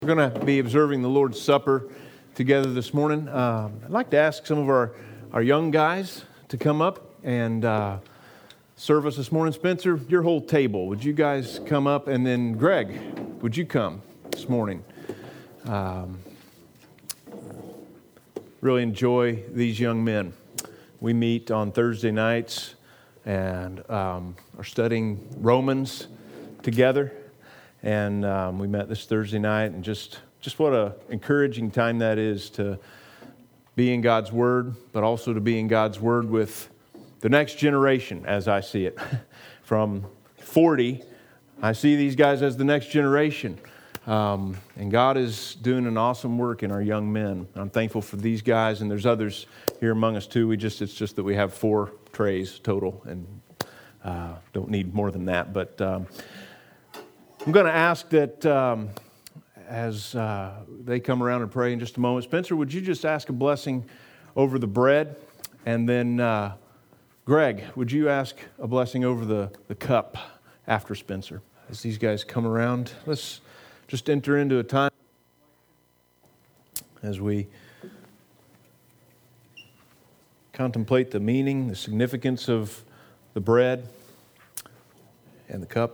We're going to be observing the Lord's Supper together this morning. I'd like to ask some of our young guys to come up and serve us this morning. Spencer, your whole table, would you guys come up? And then Greg, would you come this morning? Really enjoy these young men. We meet on Thursday nights and are studying Romans together. And we met this Thursday night, and just what a encouraging time that is to be in God's Word, but also to be in God's Word with the next generation, as I see it. From 40, I see these guys as the next generation. And God is doing an awesome work in our young men. I'm thankful for these guys, and there's others here among us too. It's just that we have 4 trays total, and don't need more than that, but I'm going to ask that as they come around and pray in just a moment. Spencer, would you just ask a blessing over the bread? And then Greg, would you ask a blessing over the cup after Spencer? As these guys come around, let's just enter into a time as we contemplate the meaning, the significance of the bread and the cup.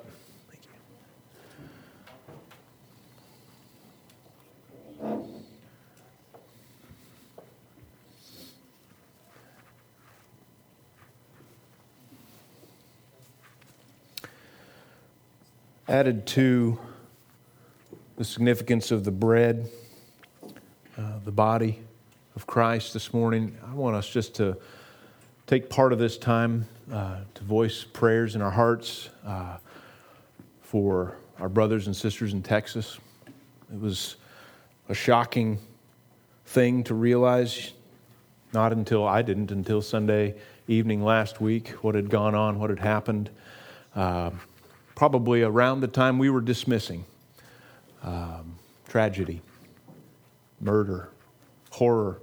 Added to the significance of the bread, the body of Christ this morning, I want us just to take part of this time to voice prayers in our hearts for our brothers and sisters in Texas. It was a shocking thing to realize, not until I didn't, until Sunday evening last week, what had gone on, what had happened. Probably around the time we were dismissing tragedy, murder, horror,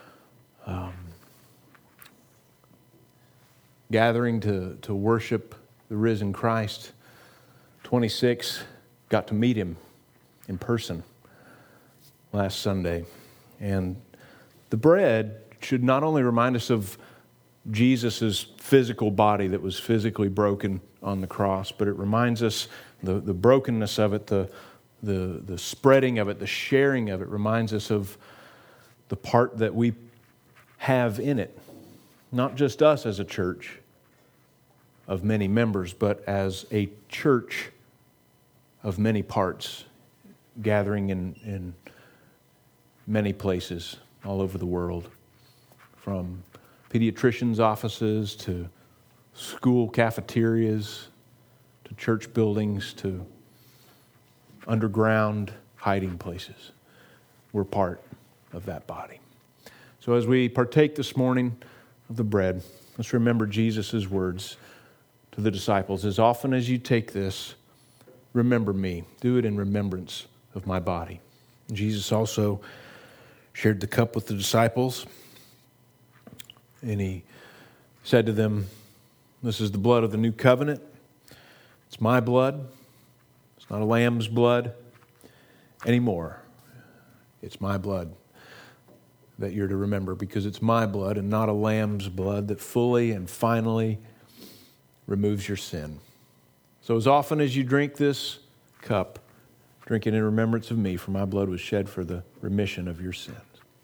gathering to worship the risen Christ. 26 got to meet him in person last Sunday. And the bread should not only remind us of Jesus' physical body that was physically broken on the cross, but it reminds us the brokenness of it, the spreading of it, the sharing of it reminds us of the part that we have in it. Not just us as a church of many members, but as a church of many parts, gathering in many places all over the world, from pediatricians' offices to school cafeterias to church buildings to underground hiding places. We're part of that body. So as we partake this morning of the bread, let's remember Jesus' words to the disciples. As often as you take this, remember me. Do it in remembrance of my body. Jesus also shared the cup with the disciples, and he said to them, this is the blood of the new covenant. It's my blood. It's not a lamb's blood anymore. It's my blood that you're to remember, because it's my blood and not a lamb's blood that fully and finally removes your sin. So as often as you drink this cup, drink it in remembrance of me, for my blood was shed for the remission of your sins.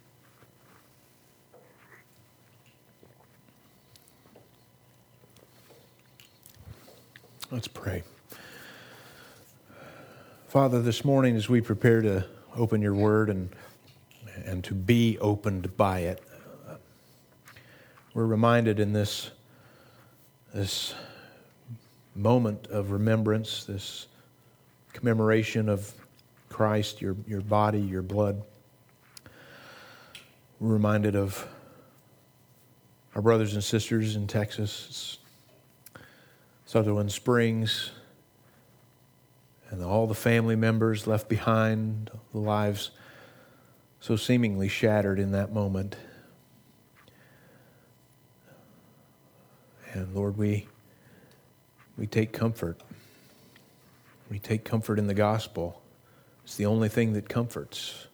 Let's pray. Father, this morning as we prepare to open your word and to be opened by it, we're reminded in this moment of remembrance, this commemoration of Christ, your body, your blood. We're reminded of our brothers and sisters in Texas, Sutherland Springs, and all the family members left behind, the lives so seemingly shattered in that moment. And Lord, we take comfort. We take comfort in the gospel It's the only thing that comforts.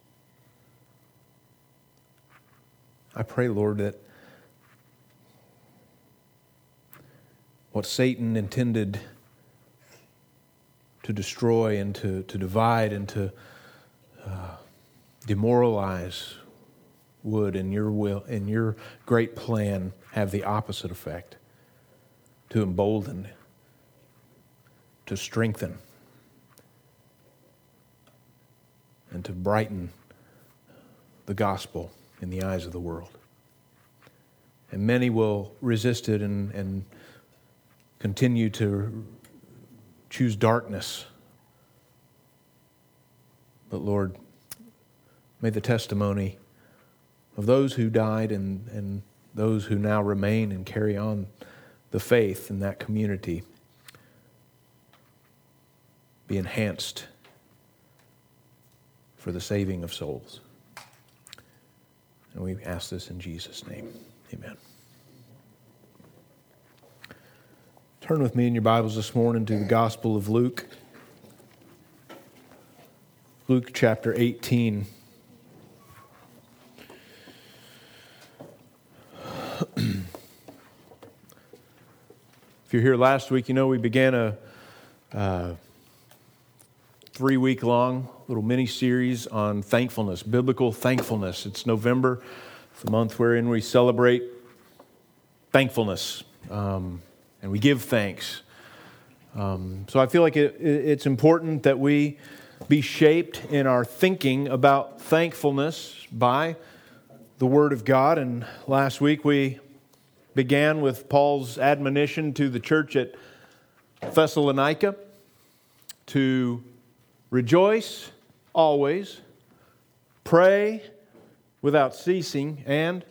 I pray, Lord, that what Satan intended to destroy and to divide and to demoralize would, in your will, in your great plan, have the opposite effect, to embolden, to strengthen, and to brighten the gospel in the eyes of the world. And many will resist it and continue to choose darkness. But Lord, may the testimony of those who died and those who now remain and carry on the faith in that community be enhanced for the saving of souls. And we ask this in Jesus' name. Amen. Turn with me in your Bibles this morning to the Gospel of Luke. Luke chapter 18. If you're here last week, you know we began a 3-week-long little mini-series on thankfulness, biblical thankfulness. It's November, the month wherein we celebrate thankfulness, and we give thanks. So I feel like it's important that we be shaped in our thinking about thankfulness by the Word of God. And last week we began with Paul's admonition to the church at Thessalonica to rejoice always, pray without ceasing, and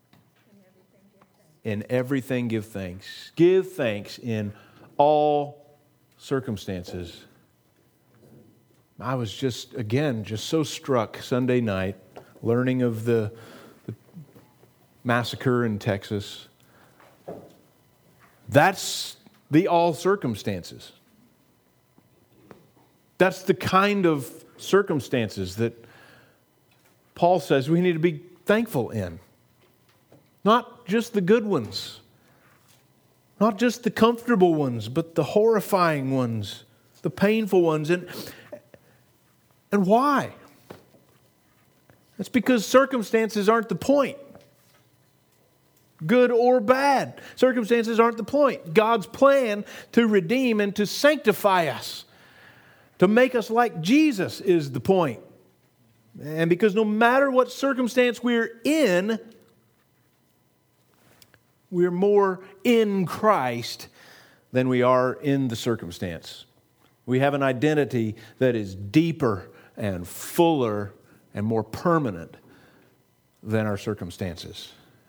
in everything give thanks. Give thanks in all circumstances. I was just so struck Sunday night learning of the massacre in Texas. That's the all circumstances. That's the kind of circumstances that Paul says we need to be thankful in. Not just the good ones. Not just the comfortable ones, but the horrifying ones, the painful ones. And why? It's because circumstances aren't the point. Good or bad. Circumstances aren't the point. God's plan to redeem and to sanctify us, to make us like Jesus, is the point. And because no matter what circumstance we're in, we're more in Christ than we are in the circumstance. We have an identity that is deeper and fuller and more permanent than our circumstances.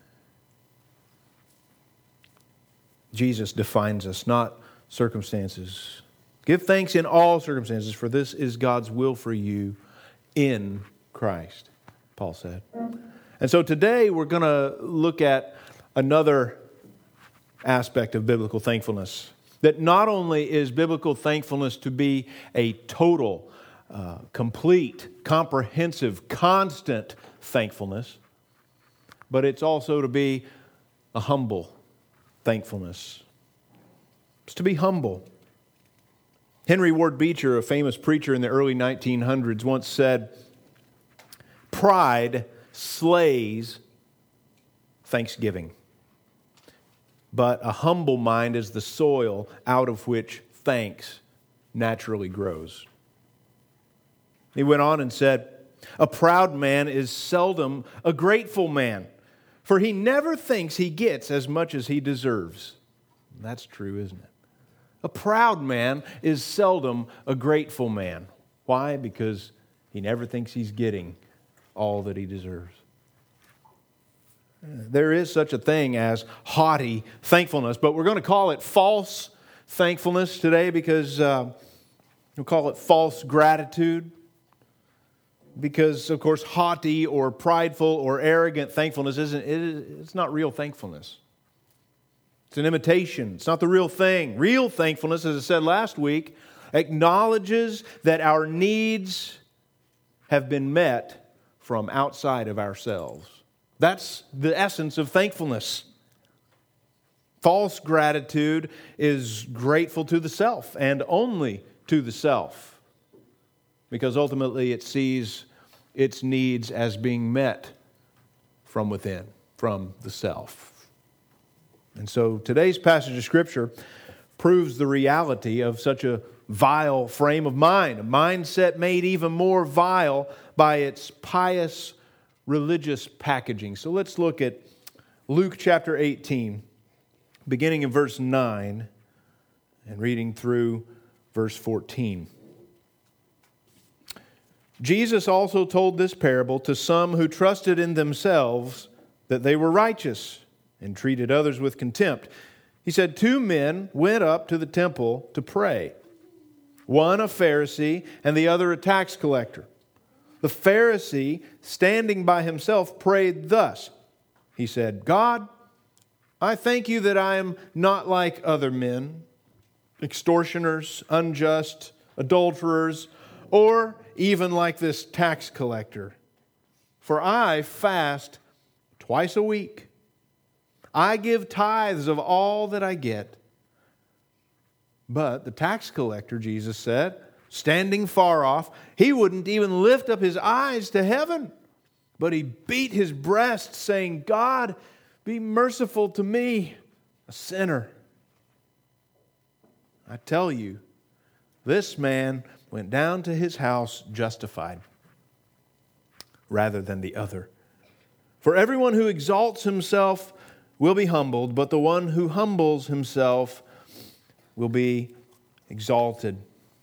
Jesus defines us, not circumstances. Give thanks in all circumstances, for this is God's will for you in Christ, Paul said. And so today we're going to look at another aspect of biblical thankfulness. That not only is biblical thankfulness to be a total, complete, comprehensive, constant thankfulness, but it's also to be a humble thankfulness. It's to be humble. Henry Ward Beecher, a famous preacher in the early 1900s, once said, "Pride slays thanksgiving, but a humble mind is the soil out of which thanks naturally grows." He went on and said, "A proud man is seldom a grateful man, for he never thinks he gets as much as he deserves." That's true, isn't it? A proud man is seldom a grateful man. Why? Because he never thinks he's getting all that he deserves. There is such a thing as haughty thankfulness, but we're going to call it false thankfulness today because we'll call it false gratitude. Because, of course, haughty or prideful or arrogant thankfulness it's not real thankfulness. It's an imitation. It's not the real thing. Real thankfulness, as I said last week, acknowledges that our needs have been met from outside of ourselves. That's the essence of thankfulness. False gratitude is grateful to the self and only to the self, because ultimately it sees its needs as being met from within, from the self. And so today's passage of Scripture proves the reality of such a vile frame of mind, a mindset made even more vile by its pious religious packaging. So let's look at Luke chapter 18, beginning in verse 9 and reading through verse 14. Jesus also told this parable to some who trusted in themselves that they were righteous and treated others with contempt. He said, 2 men went up to the temple to pray, one a Pharisee and the other a tax collector. The Pharisee, standing by himself, prayed thus. He said, God, I thank you that I am not like other men, extortioners, unjust, adulterers, or even like this tax collector. For I fast twice a week. I give tithes of all that I get. But the tax collector, Jesus said, standing far off, he wouldn't even lift up his eyes to heaven, but he beat his breast, saying, God, be merciful to me, a sinner. I tell you, this man went down to his house justified rather than the other. For everyone who exalts himself will be humbled, but the one who humbles himself will be exalted.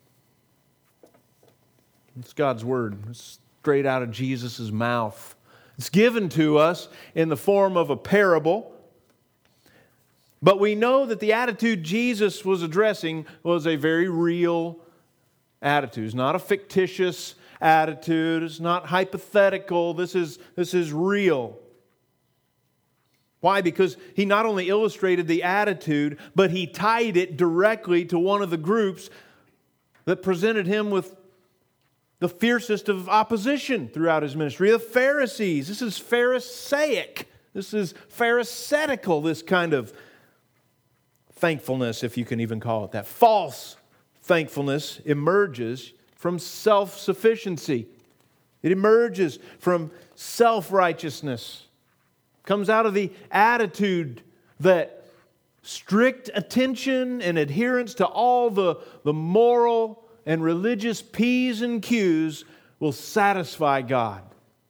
It's God's word. It's straight out of Jesus' mouth. It's given to us in the form of a parable. But we know that the attitude Jesus was addressing was a very real attitude. It's not a fictitious attitude. It's not hypothetical. This is real. Why? Because he not only illustrated the attitude, but he tied it directly to one of the groups that presented him with the fiercest of opposition throughout his ministry, the Pharisees. This is Pharisaic. This is Pharisaical, this kind of thankfulness, if you can even call it that. False thankfulness emerges from self-sufficiency. It emerges from self-righteousness. Comes out of the attitude that strict attention and adherence to all the moral and religious P's and Q's will satisfy God.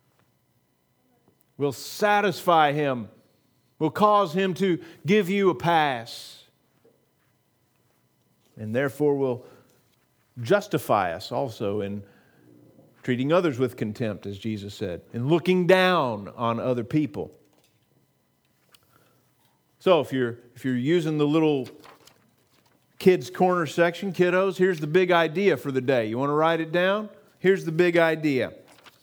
Will satisfy Him. Will cause Him to give you a pass. And therefore will justify us also in treating others with contempt, as Jesus said, and looking down on other people. So if you're using the little kids' corner section, kiddos, here's the big idea for the day. You want to write it down? Here's the big idea.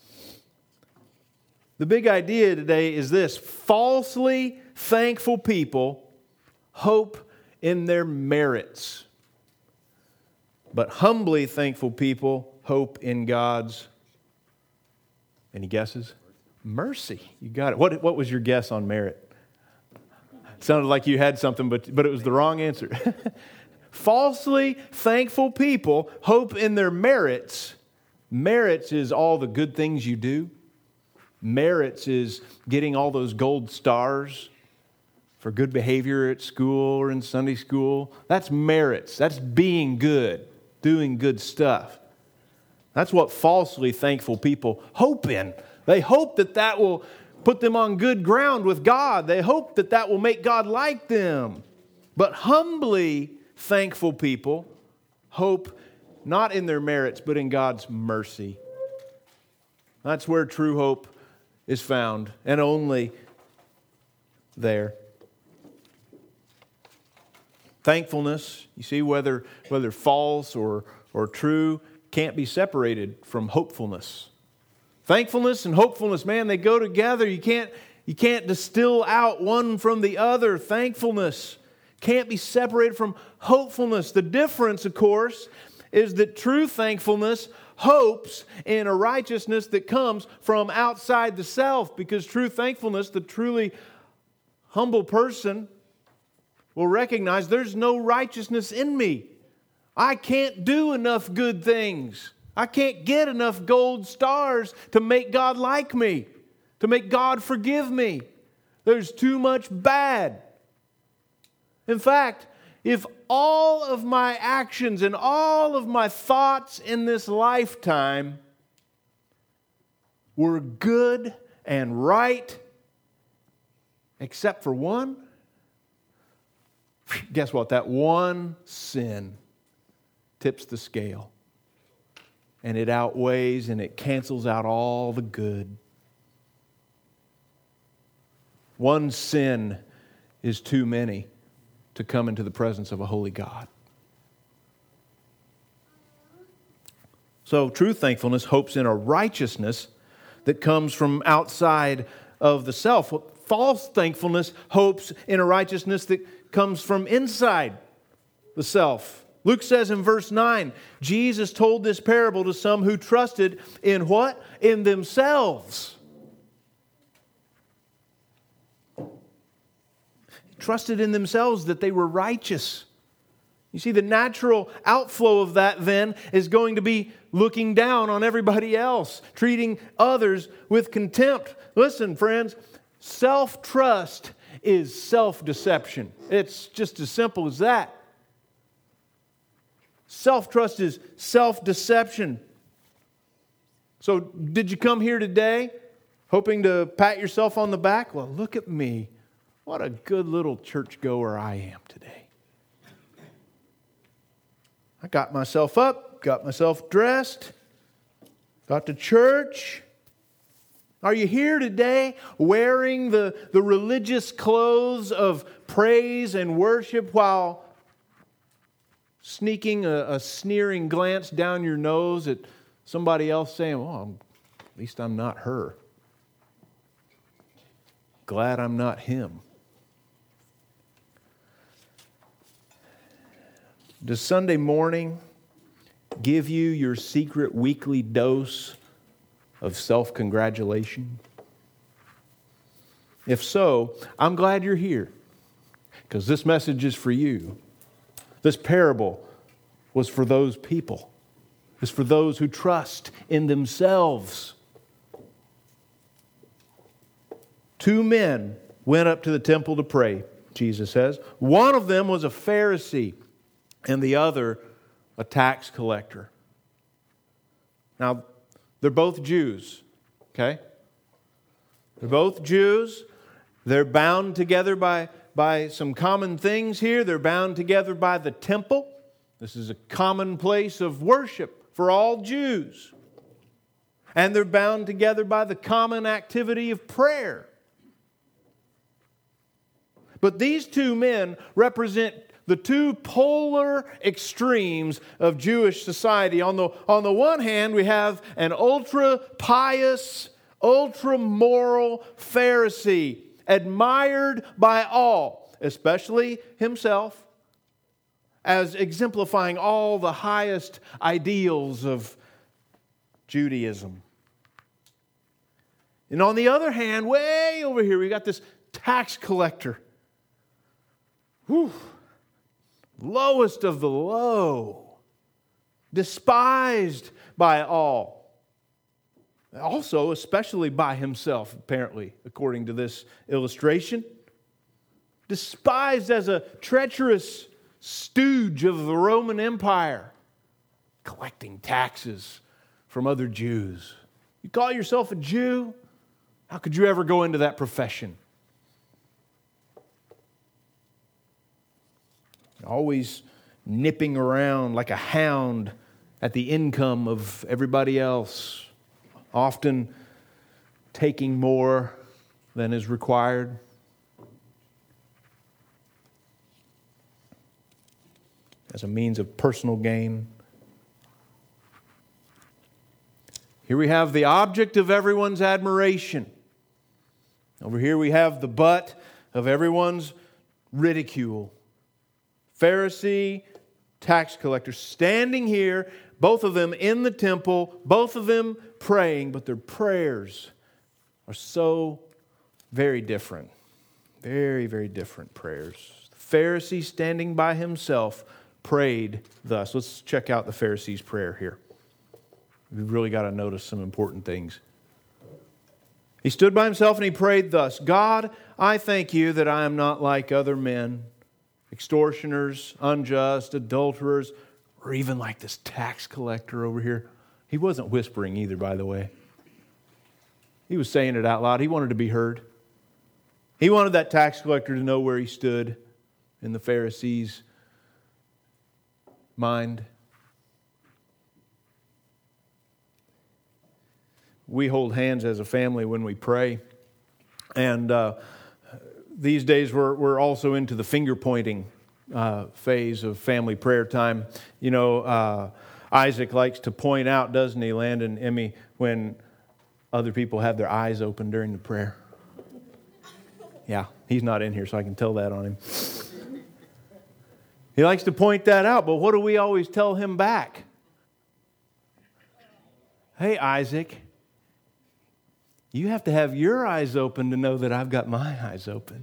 The big idea today is this: falsely thankful people hope in their merits, but humbly thankful people hope in God's, any guesses? Mercy. You got it. What was your guess on merit? It sounded like you had something, but it was the wrong answer. Falsely thankful people hope in their merits. Merits is all the good things you do. Merits is getting all those gold stars for good behavior at school or in Sunday school. That's merits. That's being good, doing good stuff. That's what falsely thankful people hope in. They hope that will put them on good ground with God. They hope that will make God like them. But humbly thankful people hope not in their merits, but in God's mercy. That's where true hope is found, and only there. Thankfulness, you see, whether false or true, can't be separated from hopefulness. Thankfulness and hopefulness, man, they go together. You can't distill out one from the other. Thankfulness can't be separated from hopefulness. The difference, of course, is that true thankfulness hopes in a righteousness that comes from outside the self, because true thankfulness, the truly humble person, will recognize there's no righteousness in me. I can't do enough good things. I can't get enough gold stars to make God like me, to make God forgive me. There's too much bad. In fact, if all of my actions and all of my thoughts in this lifetime were good and right, except for one, guess what? That one sin tips the scale. And it outweighs and it cancels out all the good. One sin is too many to come into the presence of a holy God. So true thankfulness hopes in a righteousness that comes from outside of the self. False thankfulness hopes in a righteousness that comes from inside the self. Luke says in verse 9, Jesus told this parable to some who trusted in what? In themselves. Trusted in themselves that they were righteous. You see, the natural outflow of that then is going to be looking down on everybody else, treating others with contempt. Listen, friends, self-trust is self-deception. It's just as simple as that. Self-trust is self-deception. So, did you come here today hoping to pat yourself on the back? Well, look at me. What a good little churchgoer I am today. I got myself up, got myself dressed, got to church. Are you here today wearing the religious clothes of praise and worship while sneaking a sneering glance down your nose at somebody else saying, well, at least I'm not her. Glad I'm not him. Does Sunday morning give you your secret weekly dose of self-congratulation? If so, I'm glad you're here, because this message is for you. This parable was for those people. It's for those who trust in themselves. Two men went up to the temple to pray, Jesus says. One of them was a Pharisee, and the other a tax collector. Now, they're both Jews, okay? They're both Jews. They're bound together by some common things here. They're bound together by the temple. This is a common place of worship for all Jews. And they're bound together by the common activity of prayer. But these two men represent the two polar extremes of Jewish society. On the one hand, we have an ultra-pious, ultra-moral Pharisee, admired by all, especially himself, as exemplifying all the highest ideals of Judaism. And on the other hand, way over here, we got this tax collector. Whew. Lowest of the low, despised by all. Also, especially by himself, apparently, according to this illustration. Despised as a treacherous stooge of the Roman Empire, collecting taxes from other Jews. You call yourself a Jew? How could you ever go into that profession? Always nipping around like a hound at the income of everybody else, often taking more than is required. As a means of personal gain. Here we have the object of everyone's admiration. Over here we have the butt of everyone's ridicule. Pharisee, tax collector, standing here both of them in the temple, both of them praying, but their prayers are so very different. Very, very different prayers. The Pharisee standing by himself prayed thus. Let's check out the Pharisee's prayer here. We've really got to notice some important things. He stood by himself and he prayed thus, God, I thank you that I am not like other men, extortioners, unjust, adulterers, or even like this tax collector over here. He wasn't whispering either, by the way. He was saying it out loud. He wanted to be heard. He wanted that tax collector to know where he stood in the Pharisee's mind. We hold hands as a family when we pray. And these days we're also into the finger pointing phase of family prayer time. You know, Isaac likes to point out, doesn't he, Landon, Emmy, when other people have their eyes open during the prayer. Yeah, he's not in here, so I can tell that on him. He likes to point that out, but what do we always tell him back? Hey, Isaac, you have to have your eyes open to know that I've got my eyes open.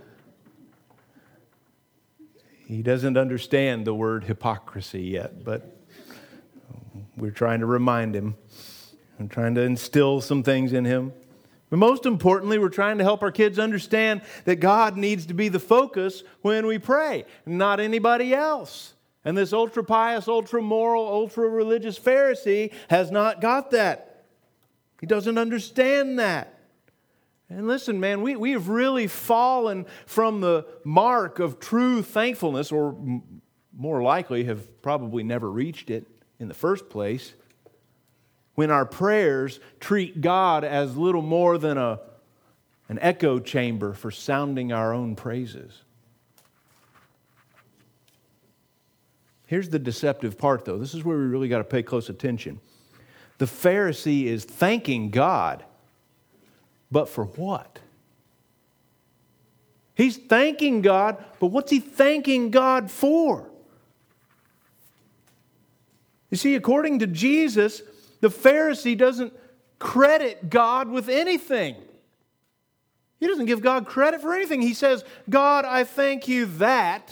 He doesn't understand the word hypocrisy yet, but we're trying to remind him. I'm trying to instill some things in him. But most importantly, we're trying to help our kids understand that God needs to be the focus when we pray, not anybody else. And this ultra-pious, ultra-moral, ultra-religious Pharisee has not got that. He doesn't understand that. And listen, man, we have really fallen from the mark of true thankfulness, or more likely have probably never reached it in the first place, when our prayers treat God as little more than an echo chamber for sounding our own praises. Here's the deceptive part, though. This is where we really got to pay close attention. The Pharisee is thanking God, but for what? He's thanking God, but what's he thanking God for? You see, according to Jesus, the Pharisee doesn't credit God with anything. He doesn't give God credit for anything. He says, God, I thank you that.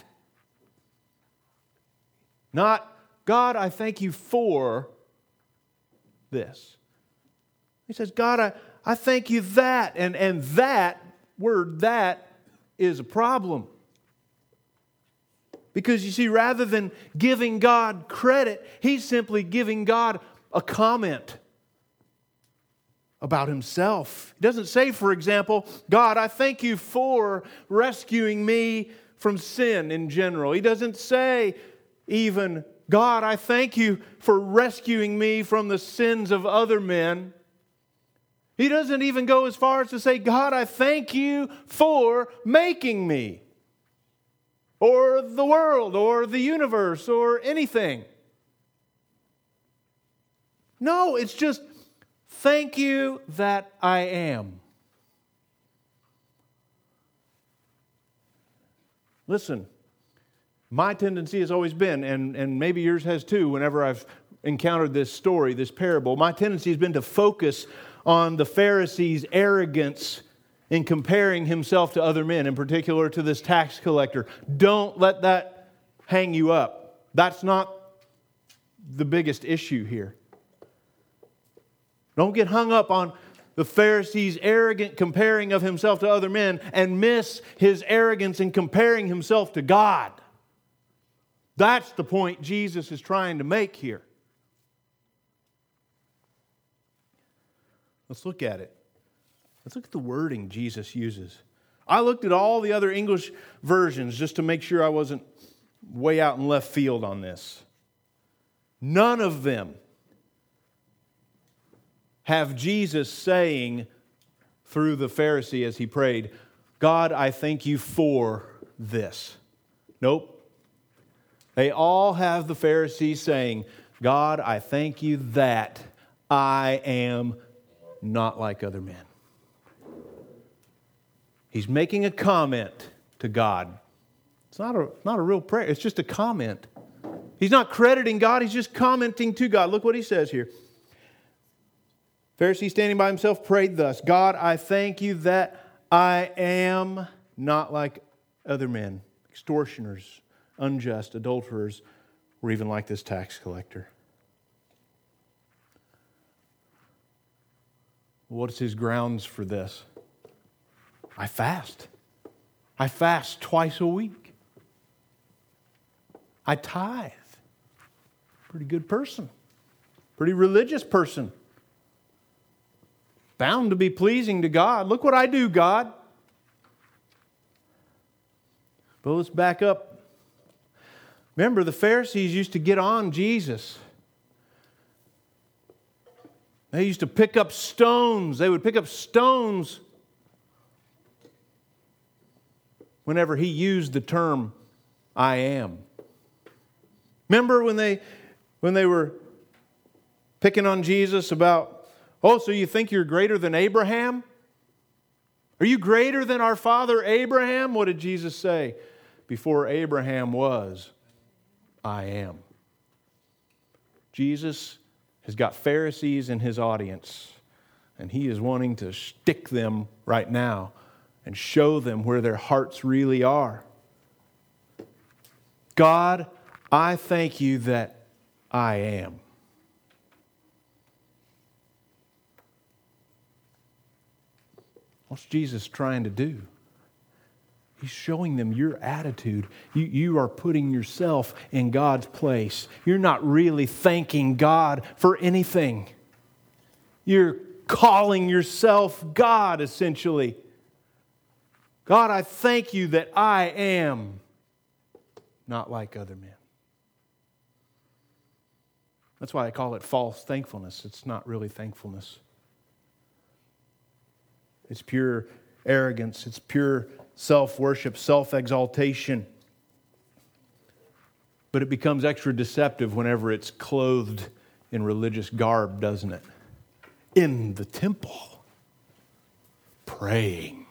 Not, God, I thank you for this. He says, God, I thank you that. And that word, that, is a problem. Because you see, rather than giving God credit, he's simply giving God a comment about himself. He doesn't say, for example, God, I thank you for rescuing me from sin in general. He doesn't say even, God, I thank you for rescuing me from the sins of other men. He doesn't even go as far as to say, God, I thank you for making me, or the world, or the universe, or anything. No, it's just, thank you that I am. Listen, my tendency has always been, and maybe yours has too, whenever I've encountered this story, this parable, my tendency has been to focus on the Pharisee's arrogance in comparing himself to other men, in particular to this tax collector. Don't let that hang you up. That's not the biggest issue here. Don't get hung up on the Pharisee's arrogant comparing of himself to other men and miss his arrogance in comparing himself to God. That's the point Jesus is trying to make here. Let's look at it. Let's look at the wording Jesus uses. I looked at all the other English versions just to make sure I wasn't way out in left field on this. None of them have Jesus saying through the Pharisee as he prayed, God, I thank you for this. Nope. They all have the Pharisee saying, God, I thank you that I am not like other men. He's making a comment to God. It's not a real prayer. It's just a comment. He's not crediting God. He's just commenting to God. Look what he says here. Pharisee standing by himself prayed thus, God, I thank you that I am not like other men, extortioners, unjust, adulterers, or even like this tax collector. What's his grounds for this? I fast. I fast twice a week. I tithe. Pretty good person. Pretty religious person. Bound to be pleasing to God. Look what I do, God. But let's back up. Remember, the Pharisees used to get on Jesus. They used to pick up stones. They would pick up stones whenever he used the term, I am. Remember when they were picking on Jesus about, oh, so you think you're greater than Abraham? Are you greater than our father Abraham? What did Jesus say? Before Abraham was, I am. Jesus has got Pharisees in his audience, and he is wanting to stick them right now and show them where their hearts really are. God, I thank you that I am. What's Jesus trying to do? He's showing them your attitude. You are putting yourself in God's place. You're not really thanking God for anything. You're calling yourself God, essentially. God, I thank you that I am not like other men. That's why I call it false thankfulness. It's not really thankfulness. It's pure arrogance. It's pure self-worship, self-exaltation. But it becomes extra deceptive whenever it's clothed in religious garb, doesn't it? In the temple, praying.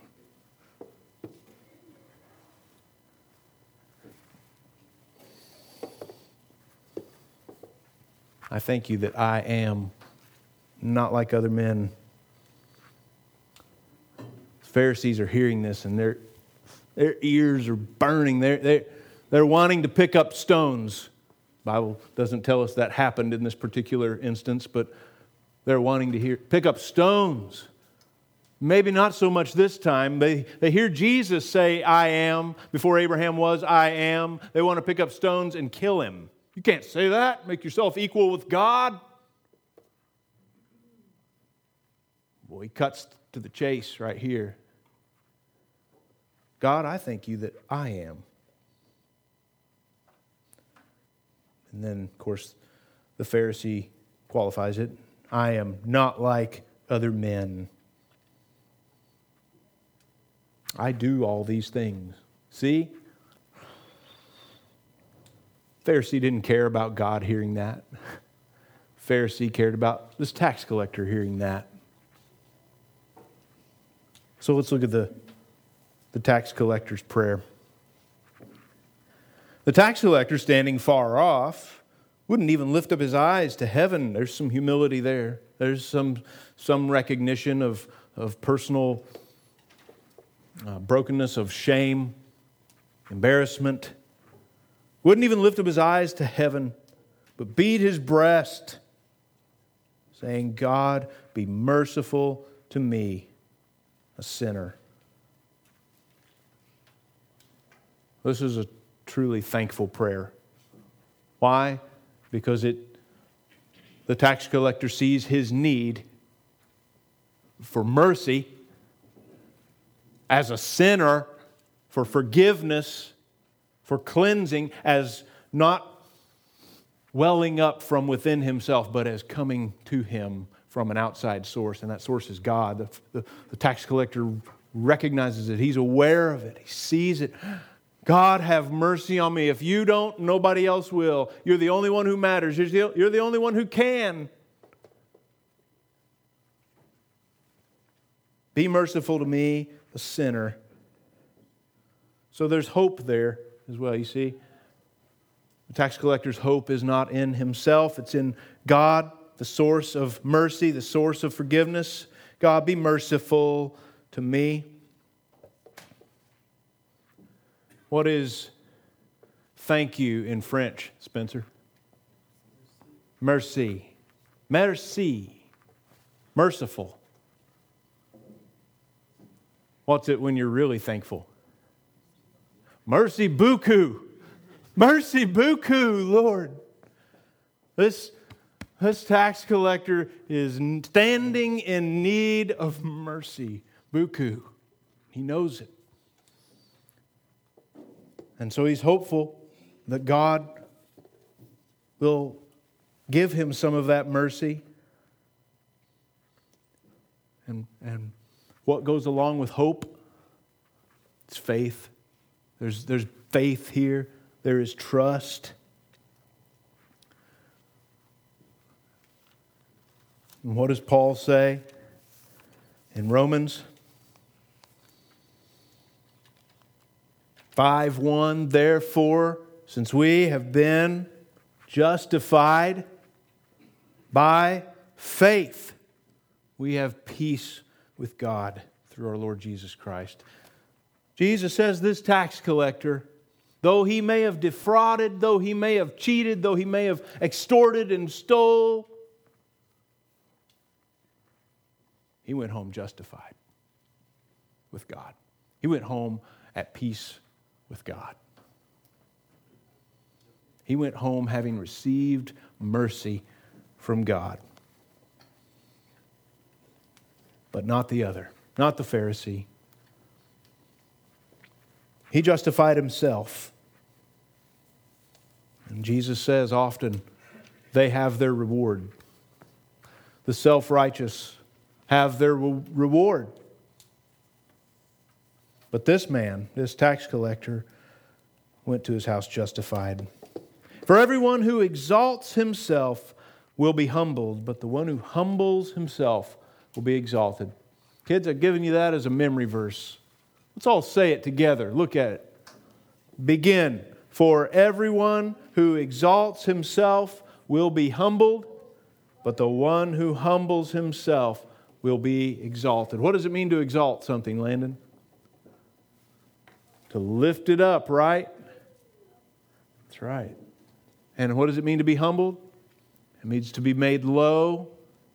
I thank you that I am not like other men. Pharisees are hearing this and their ears are burning. They're wanting to pick up stones. The Bible doesn't tell us that happened in this particular instance, but they're wanting to pick up stones. Maybe not so much this time. They hear Jesus say, I am. Before Abraham was, I am. They want to pick up stones and kill him. You can't say that. Make yourself equal with God. Well, he cuts to the chase right here. God, I thank you that I am. And then, of course, the Pharisee qualifies it. I am not like other men. I do all these things. See? Pharisee didn't care about God hearing that. Pharisee cared about this tax collector hearing that. So let's look at the tax collector's prayer. The tax collector, standing far off, wouldn't even lift up his eyes to heaven. There's some humility there. There's some recognition of personal brokenness, of shame, embarrassment. Wouldn't even lift up his eyes to heaven, but beat his breast, saying, God, be merciful to me, a sinner. This is a truly thankful prayer. Why? Because the tax collector sees his need for mercy as a sinner, for forgiveness, for cleansing, as not welling up from within himself, but as coming to him from an outside source, and that source is God. The tax collector recognizes it. He's aware of it. He sees it. God, have mercy on me. If you don't, nobody else will. You're the only one who matters. You're the only one who can. Be merciful to me, a sinner. So there's hope there as well, you see. The tax collector's hope is not in himself, it's in God, the source of mercy, the source of forgiveness. God, be merciful to me. What is thank you in French, Spencer? Merci. Merci. Merciful. What's it when you're really thankful? Merci beaucoup. Merci beaucoup, Lord. This tax collector is standing in need of mercy. Beaucoup. He knows it. And so he's hopeful that God will give him some of that mercy. And what goes along with hope? It's faith. There's faith here. There is trust. And what does Paul say in Romans 5:1? Therefore, since we have been justified by faith, we have peace with God through our Lord Jesus Christ. Jesus says this tax collector, though he may have defrauded, though he may have cheated, though he may have extorted and stole, he went home justified with God. He went home at peace with God. He went home having received mercy from God. But not the other, not the Pharisee. He justified himself. And Jesus says often, they have their reward. The self-righteous have their reward. But this man, this tax collector, went to his house justified. For everyone who exalts himself will be humbled, but the one who humbles himself will be exalted. Kids, I've given you that as a memory verse. Let's all say it together. Look at it. Begin. For everyone who exalts himself will be humbled, but the one who humbles himself will be exalted. What does it mean to exalt something, Landon? To lift it up, right? That's right. And what does it mean to be humbled? It means to be made low.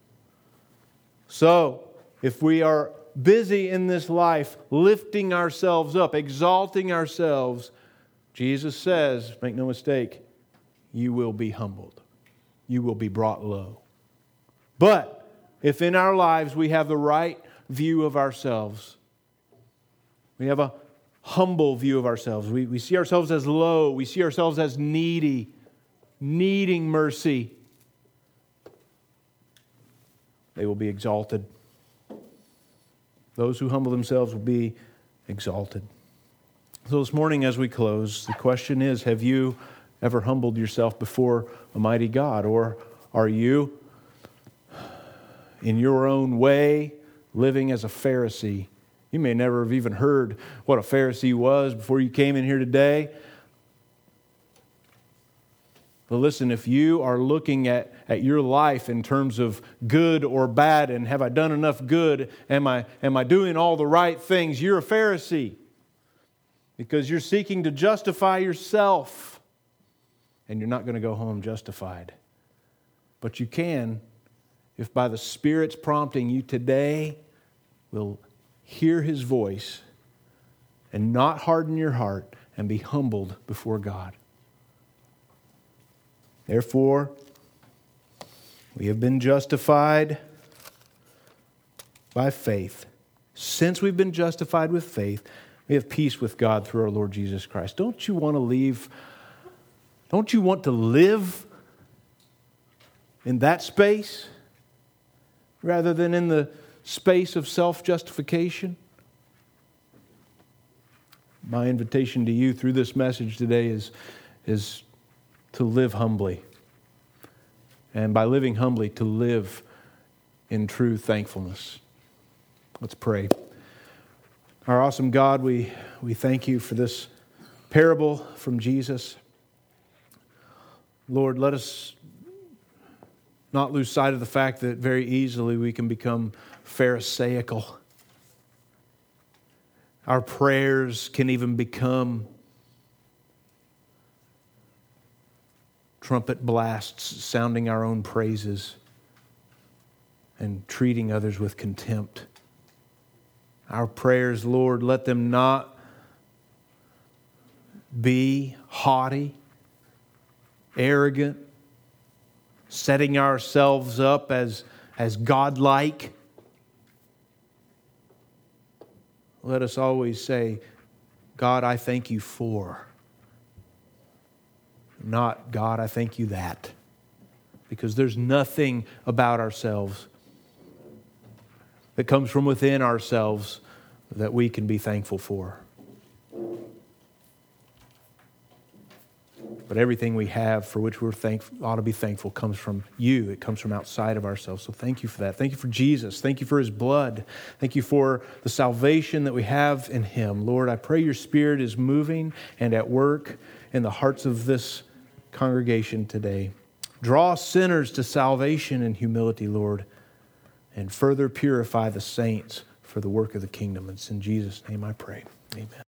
So, if we are busy in this life, lifting ourselves up, exalting ourselves, Jesus says, make no mistake, you will be humbled. You will be brought low. But if in our lives we have the right view of ourselves, we have a humble view of ourselves, we see ourselves as low, we see ourselves as needy, needing mercy, they will be exalted. Those who humble themselves will be exalted. So this morning as we close, the question is, have you ever humbled yourself before a mighty God? Or are you, in your own way, living as a Pharisee? You may never have even heard what a Pharisee was before you came in here today. But listen, if you are looking at your life in terms of good or bad, and have I done enough good? Am I doing all the right things? You're a Pharisee. Because you're seeking to justify yourself. And you're not going to go home justified. But you can, if by the Spirit's prompting you today, will hear His voice and not harden your heart and be humbled before God. Therefore, we have been justified by faith. Since we've been justified with faith, we have peace with God through our Lord Jesus Christ. Don't you want to leave? Don't you want to live in that space rather than in the space of self-justification? My invitation to you through this message today is to live humbly. And by living humbly, to live in true thankfulness. Let's pray. Our awesome God, we thank you for this parable from Jesus. Lord, let us not lose sight of the fact that very easily we can become Pharisaical. Our prayers can even become trumpet blasts sounding our own praises and treating others with contempt. Our prayers, Lord, let them not be haughty, arrogant, setting ourselves up as godlike. Let us always say, God, I thank you for. Not, God, I thank you that. Because there's nothing about ourselves that comes from within ourselves that we can be thankful for. But everything we have for which we're ought to be thankful comes from you. It comes from outside of ourselves. So thank you for that. Thank you for Jesus. Thank you for His blood. Thank you for the salvation that we have in Him. Lord, I pray your Spirit is moving and at work in the hearts of this congregation today. Draw sinners to salvation and humility, Lord, and further purify the saints for the work of the kingdom. It's in Jesus' name I pray. Amen.